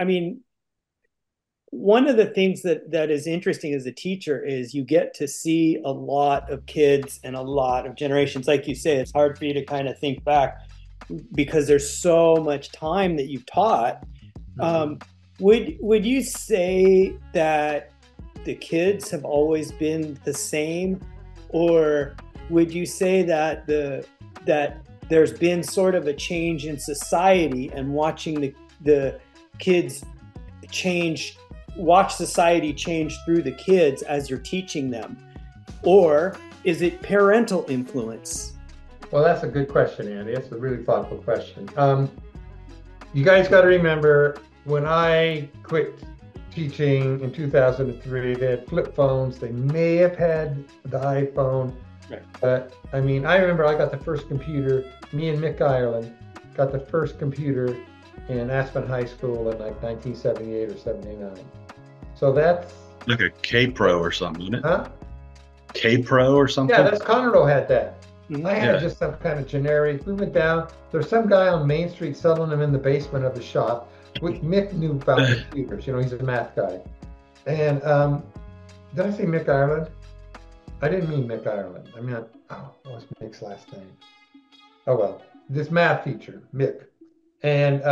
I mean, one of the things that is interesting as a teacher is you get to see a lot of kids and a lot of generations. Like you say, it's hard for you to kind of think back because there's so much time that you've taught. Mhm. Um, would you say that the kids have always been the same, or would you say that there's been sort of a change in society and watching the kids change, watch society change through the kids as you're teaching them, or is it parental influence? Well, that's a good question, Andy. That's a really thoughtful question. You guys got to remember when I quit teaching in 2003, they had flip phones. They may have had the iPhone. Right. But I mean, I remember I got the first computer, me and Mick Ireland got the first computer in Aspen High School in like 1978 or 79. So that's, Like a K Pro or something, isn't it? huh? K Pro or Yeah, something? that's Conroe had that. I Mhm. had Yeah. just some kind of generic. We went down. There's some guy on Main Street selling them in the basement of the shop. With Mick knew about computers. You know, he's a math guy. And did I say Mick Ireland? I didn't mean Mick Ireland. I mean, oh, what was Mick's last name? Oh well, this math teacher, Mick. And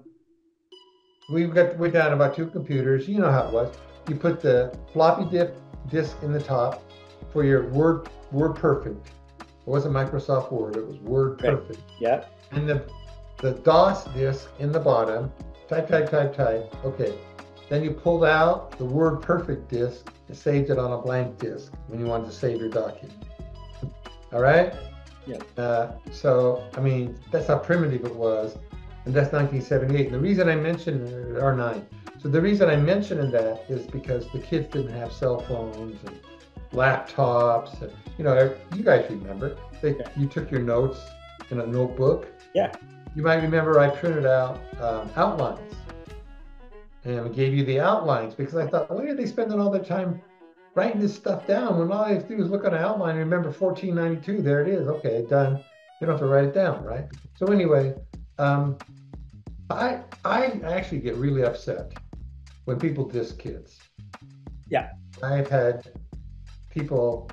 we're down about two computers. You know how it was. You put the floppy disk in the top for your Word Perfect. It wasn't Microsoft Word. It was Word Right. Perfect. Yeah. And the DOS disk in the bottom. Type, type, type, type. Okay. Then you pulled out the Word Perfect disk and saved it on a blank disk when you wanted to save your document. All right. Yeah. So, I mean, that's how primitive it was. And that's 1978. And the reason I mentioned, or nine. So the reason I mentioned that is because the kids didn't have cell phones and laptops. And, you know, you guys remember, you took your notes in a notebook. Yeah. You might remember I printed out outlines and we gave you the outlines because I thought, why are they spending all their time writing this stuff down when all they have to do is look at an outline and remember 1492, there it is. Okay, done. You don't have to write it down, right? So anyway, um, I actually get really upset when people diss kids. Yeah. I've had people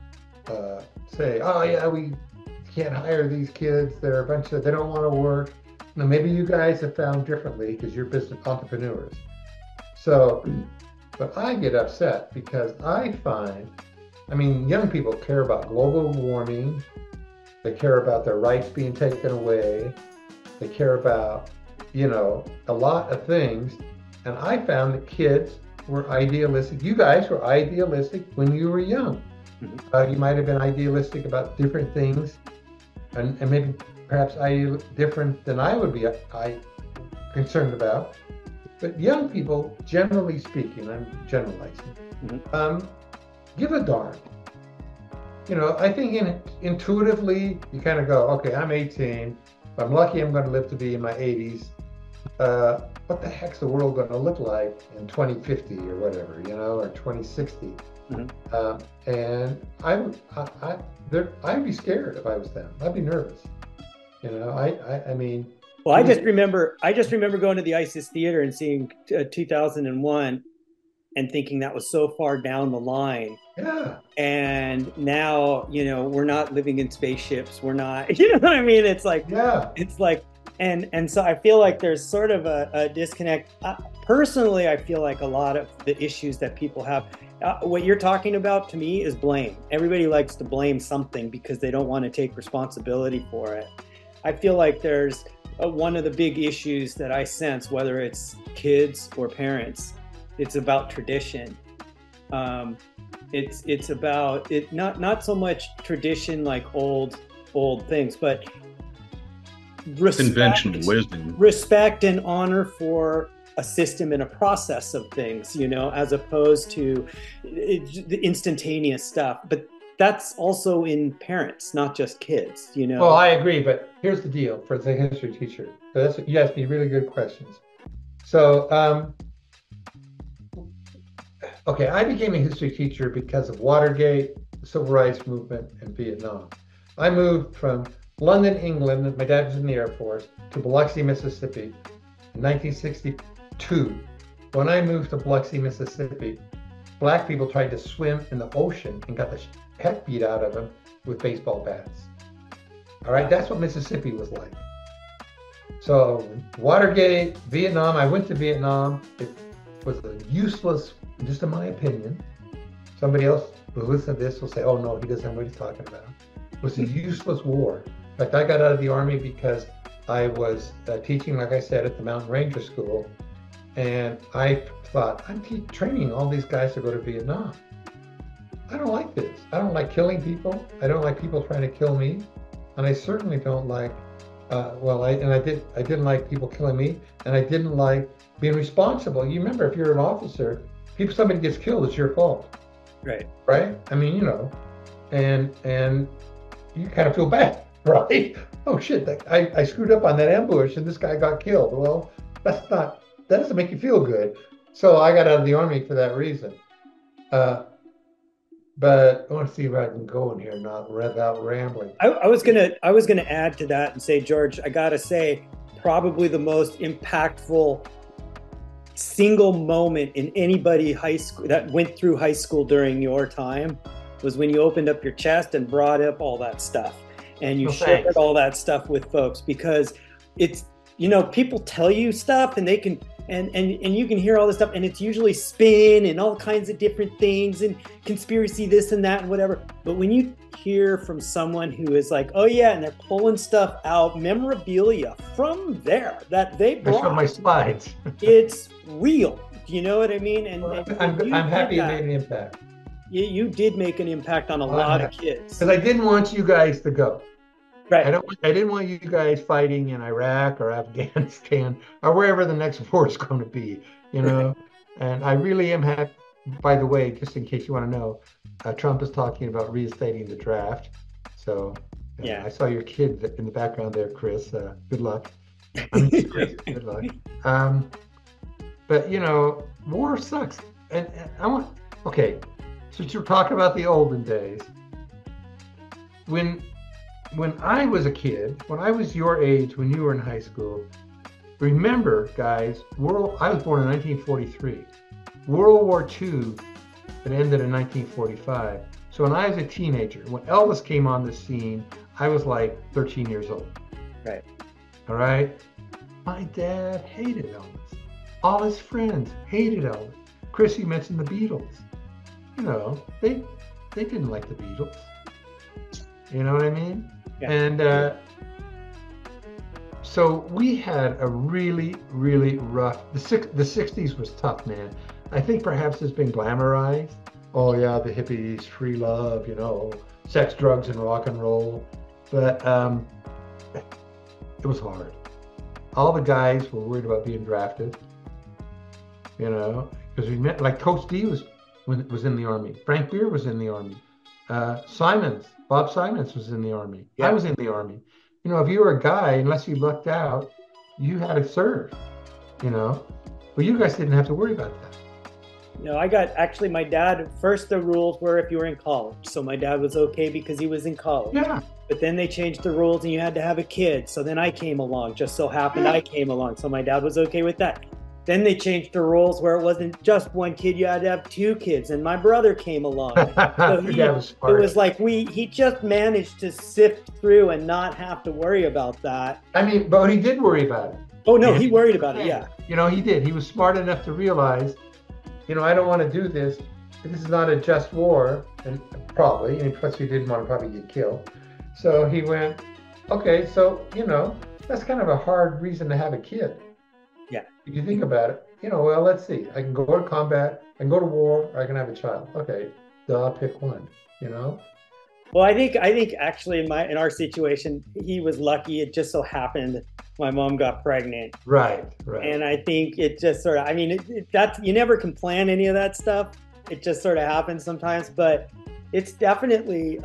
say, "Oh yeah, we can't hire these kids. They're a bunch of they don't want to work." Now maybe you guys have found differently because you're business entrepreneurs. So, but I get upset because I find, I mean, young people care about global warming. They care about their rights being taken away. They care about, you know, a lot of things. And I found that kids were idealistic. You guys were idealistic when you were young. Mhm. You might have been idealistic about different things, and maybe perhaps different than I would be concerned about. But young people, generally speaking, I'm generalizing, Mhm. give a darn. You know, I think intuitively, you kind of go, okay, I'm 18. If I'm lucky, I'm going to live to be in my 80s. What the heck's the world going to look like in 2050 or whatever, you know, or 2060? Mhm. And I'd be scared if I was them. I'd be nervous. You know, I mean, Well, it I was, just remember, I just remember going to the ISIS Theater and seeing 2001 and thinking that was so far down the line. yeah, And now, you know, we're not living in spaceships. We're not, you know what I mean? yeah. It's like, and so I feel like there's sort of a disconnect. Personally, I feel like a lot of the issues that people have, what you're talking about to me is blame. Everybody likes to blame something because they don't want to take responsibility for it. I feel like there's one of the big issues that I sense, whether it's kids or parents, it's about tradition. Um, it's about it not so much tradition like old things, but Conventional respect wisdom. respect and honor for a system and a process of things, you know, as opposed to the instantaneous stuff. But that's also in parents, not just kids, you Well, know. I agree, but here's the deal for the history teacher. So you asked me really good questions. So, okay, I became a history teacher because of Watergate, the Civil Rights Movement, and Vietnam. I moved from London, England, my dad was in the Air Force, to Biloxi, Mississippi in 1960, Two, when I moved to Biloxi, Mississippi, black people tried to swim in the ocean and got the heck beat out of them with baseball bats. All right, that's what Mississippi was like. So Watergate, Vietnam, I went to Vietnam. It was a useless, just in my opinion. Somebody else who listens to this will say, oh no, he doesn't know what he's talking about. It was a useless war. In fact, I got out of the Army because I was teaching, like I said, at the Mountain Ranger School. And I thought, I'm training all these guys to go to Vietnam. I don't like this. I don't like killing people. I don't like people trying to kill me. And I certainly don't like, I didn't like people killing me, and I didn't like being responsible. You remember, if you're an officer, if somebody gets killed, it's your fault. Right. Right? I mean, and you kind of feel bad, right? Oh shit, I screwed up on that ambush and this guy got killed. Well, that doesn't make you feel good. So I got out of the Army for that reason. But I want to see if I can go in here not without rambling. I was gonna add to that and say, George, I gotta say, probably the most impactful single moment in anybody high school that went through high school during your time was when you opened up your chest and brought up all that stuff and you shared all that stuff with folks, because it's, people tell you stuff and they can and you can hear all this stuff and it's usually spin and all kinds of different things and conspiracy this and that and whatever. But when you hear from someone who is like, oh yeah, and they're pulling stuff out, memorabilia from there that they brought. I showed my slides. It's real. You know what I mean? And, I'm happy it made an impact. You did make an impact on a lot of kids. Because I didn't want you guys to go. Right. I didn't want you guys fighting in Iraq or Afghanistan or wherever the next war is going to be, And I really am happy. By the way, just in case you want to know, Trump is talking about reinstating the draft. So yeah, I saw your kid in the background there, Chris. Good luck. Good luck. But war sucks. And okay, since you're talking about the olden days, when I was a kid, when I was your age, when you were in high school, remember, guys, I was born in 1943. World War II, it ended in 1945. So when I was a teenager, when Elvis came on the scene, I was like 13 years old. Right. All right? My dad hated Elvis. All his friends hated Elvis. Chris, you mentioned the Beatles. They didn't like the Beatles. You know what I mean? Yeah. And so we had a really, really rough, the 60s was tough, man. I think perhaps it's been glamorized. Oh yeah, the hippies, free love, sex, drugs, and rock and roll. But it was hard. All the guys were worried about being drafted, because we met, like Coach D was in the Army. Frank Beer was in the Army. Bob Simons was in the Army. Yeah. I was in the Army. If you were a guy, unless you lucked out, you had to serve, But you guys didn't have to worry about that. My dad, first the rules were if you were in college. So my dad was okay because he was in college. Yeah. But then they changed the rules and you had to have a kid. So then I came along, just so happened I came along. So my dad was okay with that. Then they changed the rules where it wasn't just one kid, you had to have two kids, and my brother came along. So it was like he just managed to sift through and not have to worry about that. I mean, but he did worry about it. Oh no, he worried about it, yeah. He did. He was smart enough to realize, I don't want to do this. This is not a just war, and plus he didn't want to probably get killed. So he went, okay, so, that's kind of a hard reason to have a kid. Yeah. If you think about it, well, let's see. I can go to combat, I can go to war, or I can have a child. Okay, I'll pick one, Well, I think actually in our situation, he was lucky. It just so happened my mom got pregnant. Right. And I think it just sort of, that's, you never can plan any of that stuff. It just sort of happens sometimes, but it's definitely,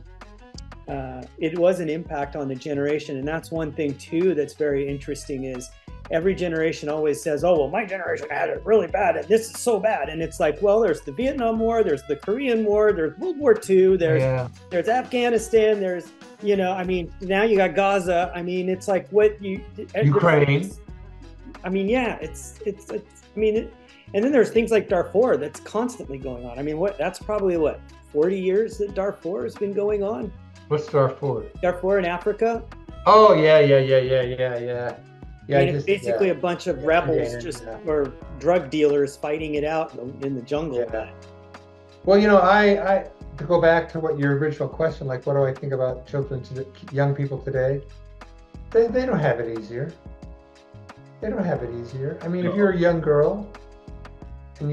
it was an impact on the generation. And that's one thing too that's very interesting is every generation always says, oh, well, my generation had it really bad and this is so bad. And it's like, well, there's the Vietnam War, there's the Korean War, there's World War II, there's Afghanistan, there's, now you got Gaza. It's like Ukraine. I mean, yeah, I mean, and then there's things like Darfur that's constantly going on. I mean, that's probably what, 40 years that Darfur has been going on? What's Darfur? Darfur in Africa? Oh, yeah. Yeah, I mean, it's basically a bunch of rebels or drug dealers fighting it out in the jungle. Yeah. Well, you know, I to go back to what your original question, like, what do I think about children, young people today? They don't have it easier. They don't have it easier. I mean, if you're a young girl and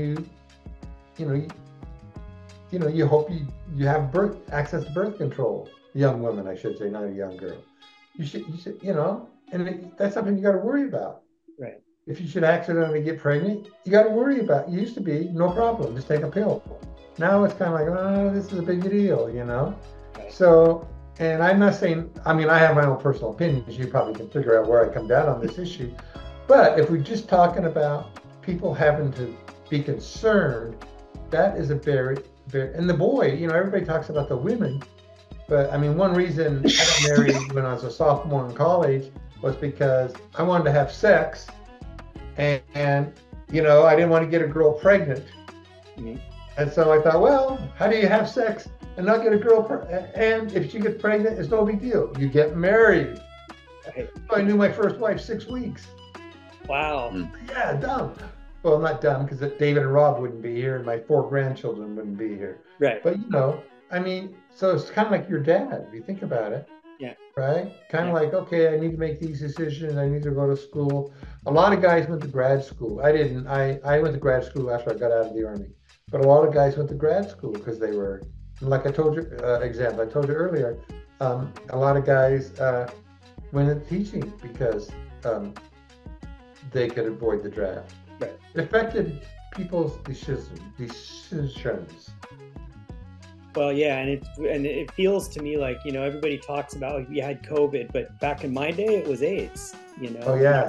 you hope you have access to birth control. Young woman, I should say, not a young girl. You should, and that's something you got to worry about. Right. If you should accidentally get pregnant, you got to worry about it. It used to be no problem, just take a pill. Now it's kind of like, oh, this is a big deal, Right. So, and I'm not saying, I mean, I have my own personal opinions. You probably can figure out where I come down on this issue. But if we're just talking about people having to be concerned, that is a very, and the boy, everybody talks about the women. But I mean, one reason I got married when I was a sophomore in college was because I wanted to have sex, and I didn't want to get a girl pregnant. Mm-hmm. And so I thought, well, how do you have sex and not get a girl pregnant? And if she gets pregnant, it's no big deal. You get married. Right. So I knew my first wife 6 weeks. Wow. Yeah, dumb. Well, not dumb, because David and Rob wouldn't be here, and my 4 grandchildren wouldn't be here. Right. But I mean, so it's kind of like your dad, if you think about it. Yeah. Right? Kind of like, okay, I need to make these decisions. I need to go to school. A lot of guys went to grad school. I didn't. I went to grad school after I got out of the Army. But a lot of guys went to grad school because they were, like I told you, I told you earlier, a lot of guys went into teaching because they could avoid the draft. Right. It affected people's decisions. Well, yeah, and it feels to me like, everybody talks about you had COVID, but back in my day it was AIDS. Oh yeah.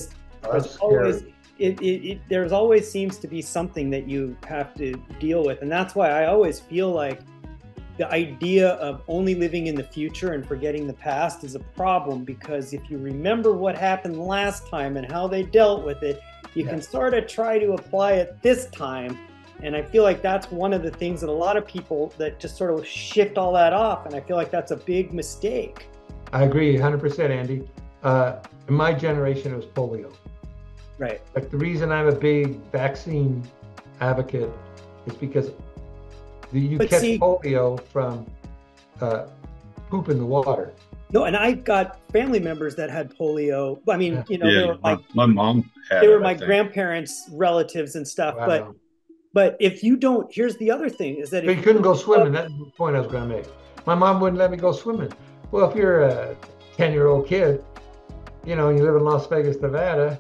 There's always seems to be something that you have to deal with, and that's why I always feel like the idea of only living in the future and forgetting the past is a problem, because if you remember what happened last time and how they dealt with it, you can sort of try to apply it this time. And I feel like that's one of the things that a lot of people that just sort of shift all that off. And I feel like that's a big mistake. I agree 100%, Andy. In my generation, it was polio. Right. But the reason I'm a big vaccine advocate is because you catch polio from poop in the water. No, and I've got family members that had polio. I mean, they were my mom had they were my grandparents' relatives and stuff. Wow. But if you don't, here's the other thing is that you couldn't go swimming. That's the point I was going to make. My mom wouldn't let me go swimming. Well, if you're a 10-year-old kid, you live in Las Vegas, Nevada,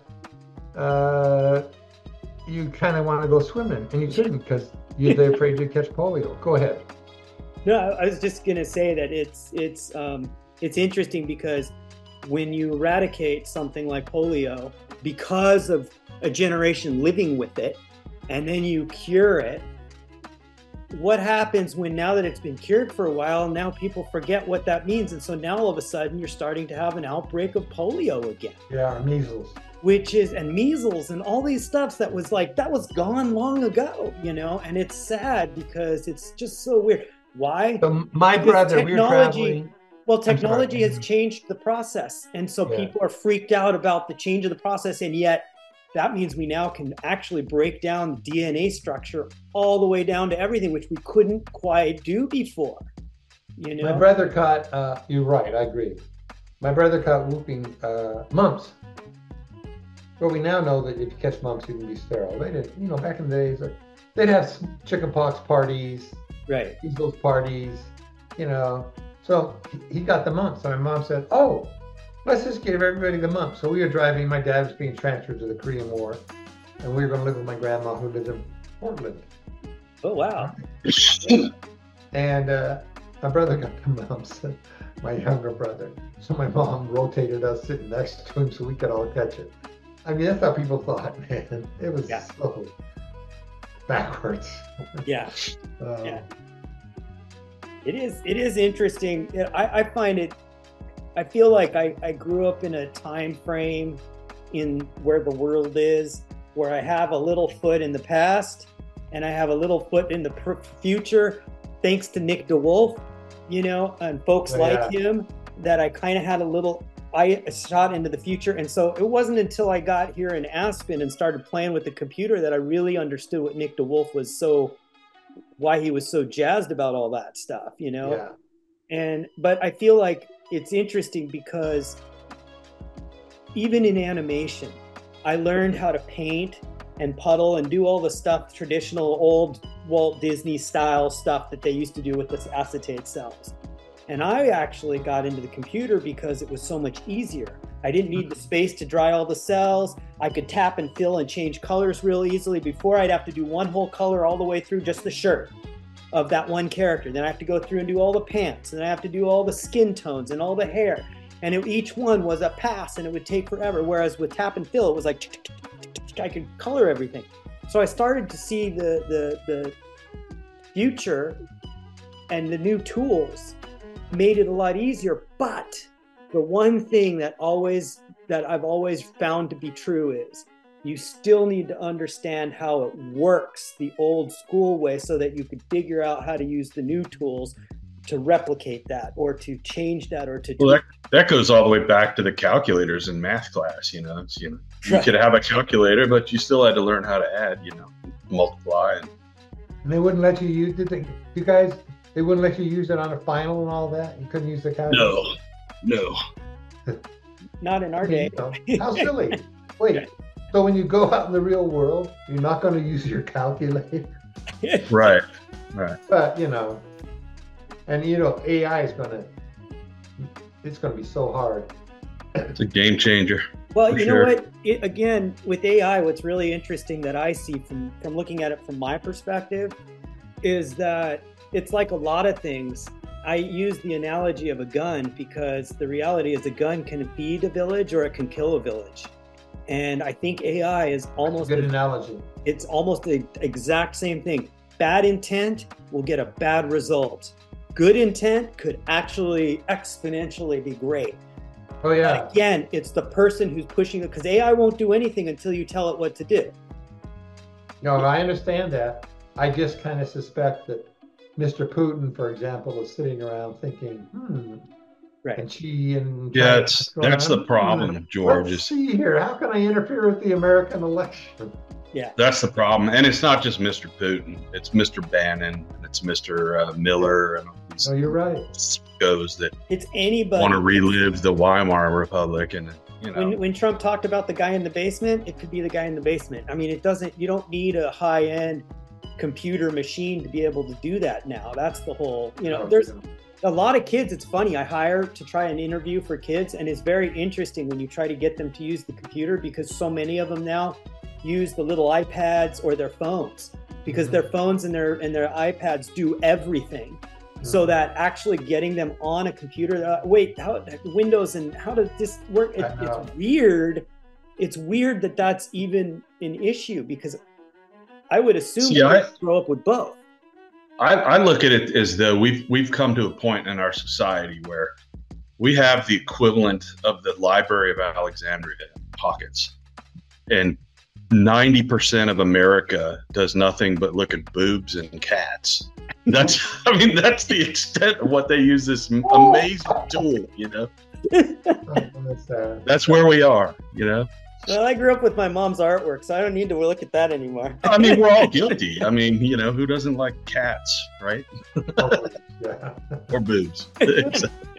you kind of want to go swimming, and you couldn't because they're afraid you'd catch polio. Go ahead. No, I was just going to say that it's interesting because when you eradicate something like polio because of a generation living with it, and then you cure it, what happens when now that it's been cured for a while, now people forget what that means. And so now all of a sudden you're starting to have an outbreak of polio again. Yeah, measles. And measles and all these stuffs that was gone long ago, and it's sad because it's just so weird. Why? So my brother, we were traveling. Well, technology has changed the process. And so people are freaked out about the change of the process. And yet that means we now can actually break down the DNA structure all the way down to everything, which we couldn't quite do before. My brother caught, you're right, I agree. My brother caught whooping mumps. Well, we now know that if you catch mumps, you can be sterile. They didn't, back in the days, they'd have chickenpox parties, right? Measles parties, So he got the mumps. So my mom said, oh, let's just give everybody the mumps. So we were driving. My dad was being transferred to the Korean War, and we were going to live with my grandma who lived in Portland. Oh, wow. And my brother got the mumps, my younger brother. So my mom rotated us sitting next to him so we could all catch it. I mean, that's how people thought, man. It was so backwards. Yeah. It is interesting. I find it, I feel like I grew up in a time frame in where the world is, where I have a little foot in the past and I have a little foot in the future, thanks to Nick DeWolf, you know, and folks like him, that I kind of had a shot into the future. And so it wasn't until I got here in Aspen and started playing with the computer that I really understood what Nick DeWolf why he was so jazzed about all that stuff, you know? Yeah. But I feel like it's interesting because even in animation, I learned how to paint and puddle and do all the stuff, traditional old Walt Disney style stuff that they used to do with the acetate cells. And I actually got into the computer because it was so much easier. I didn't need the space to dry all the cells. I could tap and fill and change colors real easily. Before, I'd have to do one whole color all the way through just the shirt of that one character. Then I have to go through and do all the pants, and I have to do all the skin tones and all the hair. And each one was a pass, and it would take forever. Whereas with tap and fill, it was like I could color everything. So I started to see the future and the new tools made it a lot easier. But the one thing that I've always found to be true is you still need to understand how it works the old school way so that you could figure out how to use the new tools to replicate that or to change that or to that goes all the way back to the calculators in math class. You know, you could have a calculator, but you still had to learn how to add, you know, multiply. And they wouldn't let you use they wouldn't let you use it on a final and all that? You couldn't use the calculator? No. Not in our day. How silly. Wait, so when you go out in the real world, you're not going to use your calculator? Right. But, you know, and, you know, AI is it's going to be so hard. It's a game changer. Well, you know what? Again, with AI, what's really interesting that I see from looking at it from my perspective is that it's like a lot of things. I use the analogy of a gun because the reality is a gun can feed a village or it can kill a village. And I think AI is almost a good analogy. It's almost the exact same thing. Bad intent will get a bad result. Good intent could actually exponentially be great. Oh yeah. But again, it's the person who's pushing it, because AI won't do anything until you tell it what to do. No, I understand that. I just kind of suspect that Mr. Putin, for example, is sitting around thinking, right. And she and yeah, that's the problem, George. Let's see here. How can I interfere with the American election? Yeah, that's the problem, and it's not just Mr. Putin. It's Mr. Bannon, and it's Mr. Miller, and all these. Oh, you're right. Goes that it's anybody want to relive the Weimar Republic, and you know. When Trump talked about the guy in the basement, it could be the guy in the basement. I mean, you don't need a high-end computer machine to be able to do that now. That's the whole, you know, there's a lot of kids. It's funny. I hire to try an interview for kids, and it's very interesting when you try to get them to use the computer, because so many of them now use the little iPads or their phones, because their phones and their iPads do everything. So that actually getting them on a computer, how Windows and how does this work? It's weird. It's weird that that's even an issue, because I would assume I grow up with both. I look at it as though we've come to a point in our society where we have the equivalent of the Library of Alexandria in pockets, and 90% of America does nothing but look at boobs and cats. That's the extent of what they use this amazing tool, you know. That's where we are, you know. Well, I grew up with my mom's artwork, so I don't need to look at that anymore. I mean, we're all guilty. I mean, you know, who doesn't like cats, right? Yeah. Or boobs.